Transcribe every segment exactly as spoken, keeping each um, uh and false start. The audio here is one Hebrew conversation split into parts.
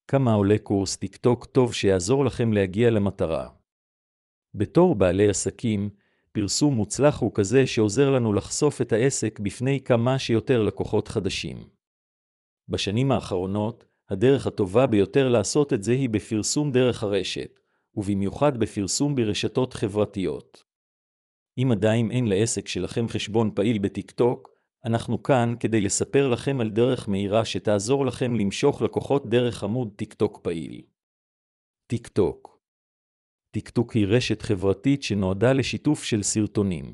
כמה עולה קורס טיקטוק טוב שיעזור לכם להגיע למטרה. בתור בעלי עסקים, פרסום מוצלח הוא כזה שעוזר לנו לחשוף את העסק בפני כמה שיותר לקוחות חדשים. בשנים האחרונות, הדרך הטובה ביותר לעשות את זה היא בפרסום דרך הרשת, ובמיוחד בפרסום ברשתות חברתיות. אם עדיין אין לעסק שלכם חשבון פעיל בטיקטוק, אנחנו כאן כדי לספר לכם על דרך מהירה שתעזור לכם למשוך לקוחות דרך עמוד טיקטוק פעיל. טיקטוק. טיקטוק היא רשת חברתית שנועדה לשיתוף של סרטונים.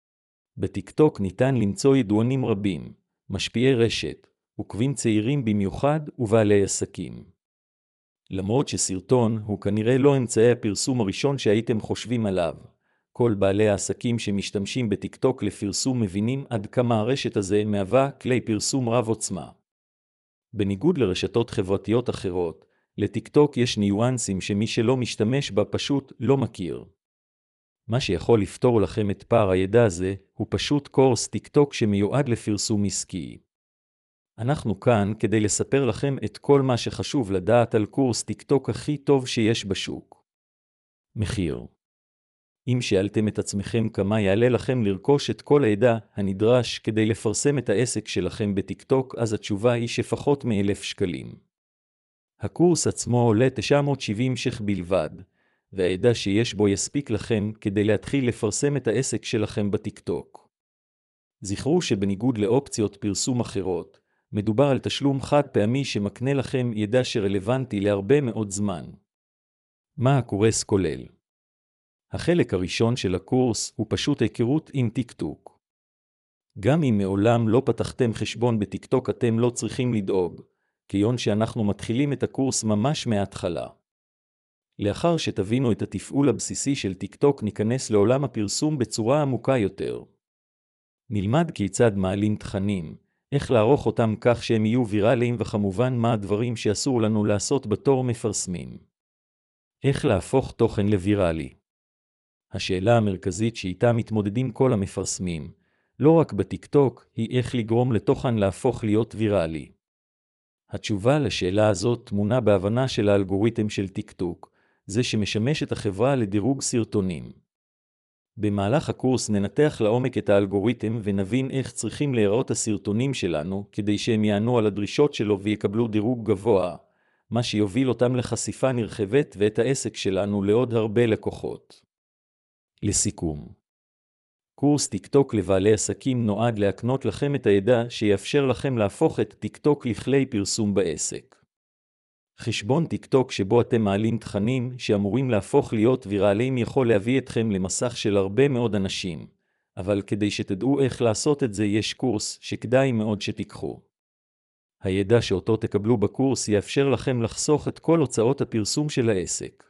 בטיקטוק ניתן למצוא ידוענים רבים, משפיעי רשת, עוקבים צעירים במיוחד ובעלי עסקים. למרות שסרטון הוא כנראה לא אמצעי הפרסום הראשון שהייתם חושבים עליו, כל בעלי העסקים שמשתמשים בטיקטוק לפרסום מבינים עד כמה הרשת הזה מהווה כלי פרסום רב עוצמה. בניגוד לרשתות חברתיות אחרות, לטיקטוק יש ניואנסים שמי שלא משתמש בה פשוט לא מכיר. מה שיכול לפתור לכם את פער הידע הזה הוא פשוט קורס טיקטוק שמיועד לפרסום עסקי. אנחנו כאן כדי לספר לכם את כל מה שחשוב לדעת על קורס טיקטוק הכי טוב שיש בשוק. מחיר. אם שאלתם את עצמכם כמה יעלה לכם לרכוש את כל הידע הנדרש כדי לפרסם את העסק שלכם בטיקטוק, אז התשובה היא שפחות מאלף שקלים. הקורס עצמו עולה תשע מאות שבעים ש"ח בלבד, והידע שיש בו יספיק לכם כדי להתחיל לפרסם את העסק שלכם בטיקטוק. זכרו שבניגוד לאופציות פרסום אחרות, מדובר על תשלום חד פעמי שמקנה לכם ידע שרלוונטי להרבה מאוד זמן. מה הקורס כולל? החלק הראשון של הקורס הוא פשוט היכרות עם טיקטוק. גם אם מעולם לא פתחתם חשבון בטיקטוק אתם לא צריכים לדאוג, כיוון שאנחנו מתחילים את הקורס ממש מההתחלה. לאחר שתבינו את התפעול הבסיסי של טיקטוק ניכנס לעולם הפרסום בצורה עמוקה יותר. נלמד כיצד מעלים תכנים, איך לערוך אותם כך שהם יהיו ויראליים וכמובן מה הדברים שאסור לנו לעשות בתור מפרסמים. איך להפוך תוכן לוויראלי. השאלה המרכזית שאיתה מתמודדים כל המפרסמים, לא רק בטיקטוק, היא איך לגרום לתוכן להפוך להיות ויראלי. התשובה לשאלה הזאת תמונה בהבנה של האלגוריתם של טיקטוק, זה שמשמש את החברה לדירוג סרטונים. במהלך הקורס ננתח לעומק את האלגוריתם ונבין איך צריכים להיראות הסרטונים שלנו כדי שהם יענו על הדרישות שלו ויקבלו דירוג גבוה, מה שיוביל אותם לחשיפה נרחבת ואת העסק שלנו לעוד הרבה לקוחות. לסיכום, קורס טיקטוק לבעלי עסקים נועד להקנות לכם את הידע שיאפשר לכם להפוך את טיקטוק לכלי פרסום בעסק. חשבון טיקטוק שבו אתם מעלים תכנים שאמורים להפוך להיות ויראליים יכול להביא אתכם למסך של הרבה מאוד אנשים, אבל כדי שתדעו איך לעשות את זה יש קורס שכדאי מאוד שתיקחו. הידע שאותו תקבלו בקורס יאפשר לכם לחסוך את כל הוצאות הפרסום של העסק.